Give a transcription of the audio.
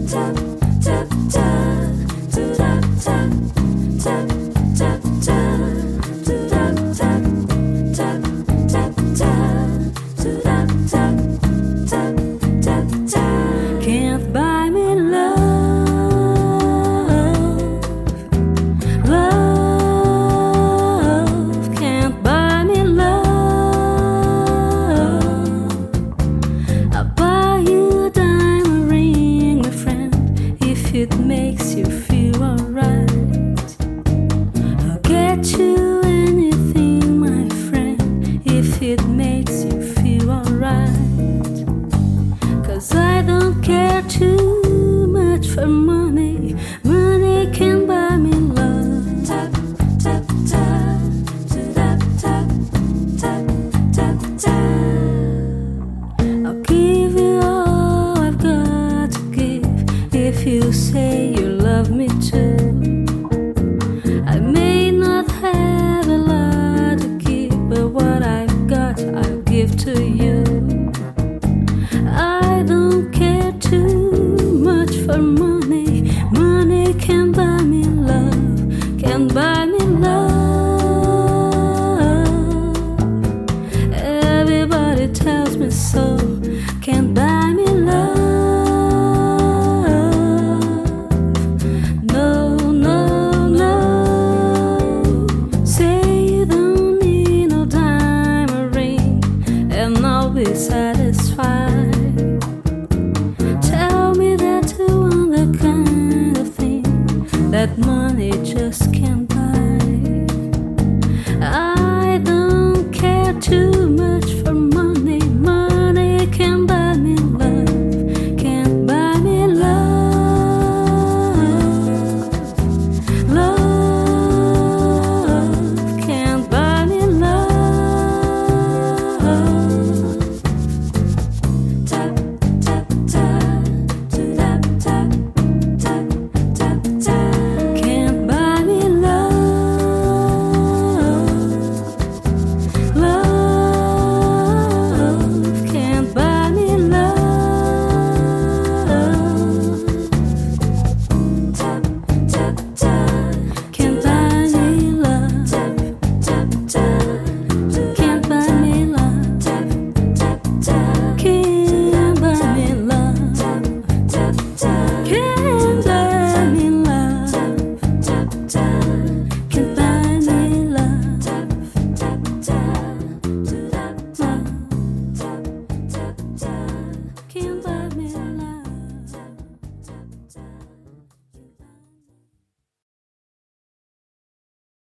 Can't buy me love can't buy me love. I'll buy you a diamond ring, my friend, if it makes you feel alright. I'll get you anything, my friend, if it makes you feel alright. 'Cause I don't care too much for money. Money can buy me love. Tap, tap, tap, tap, tap, tap, tap, tap. I'll give you all I've got to give if you say you love me too. I may not have a lot to give, but what I've got I'll give to you. I don't care too much for money. Money can buy me love, can buy me love. Everybody tells me so, can buy me love. No, no, no. Say you don't need no diamond ring, and I'll be satisfied. Tell me that you want the kind of thing that money just can't